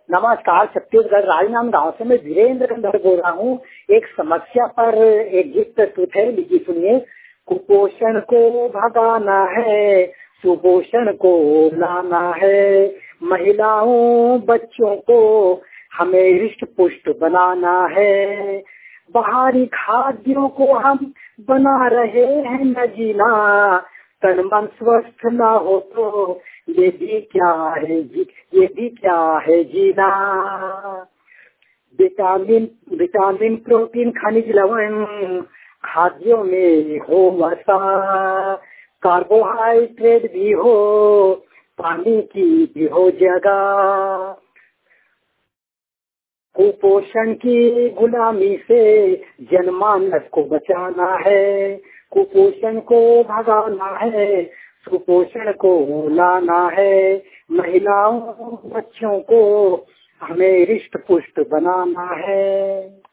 नमस्कार, छत्तीसगढ़ राजनांद गांव से मैं वीरेंद्र गंधर बोल रहा हूँ। एक समस्या पर एक गीत प्रस्तुत है, लीजिए सुनिए। कुपोषण को भगाना है, सुपोषण को लाना है, महिलाओं बच्चों को हमें हृष्ट पुष्ट बनाना है। बाहरी खाद्यों को हम बना रहे हैं न जीना, तन मन स्वस्थ ना हो तो ये भी क्या है ये भी क्या है जीना। विटामिन प्रोटीन खनिज लवण खाद्यों में हो वसा, कार्बोहाइड्रेट भी हो, पानी की भी हो जगह। कुपोषण की गुलामी से जनमानस को बचाना है, कुपोषण को भगाना है, सुपोषण को लाना है, महिलाओं बच्चों को हमें हृष्ट पुष्ट बनाना है।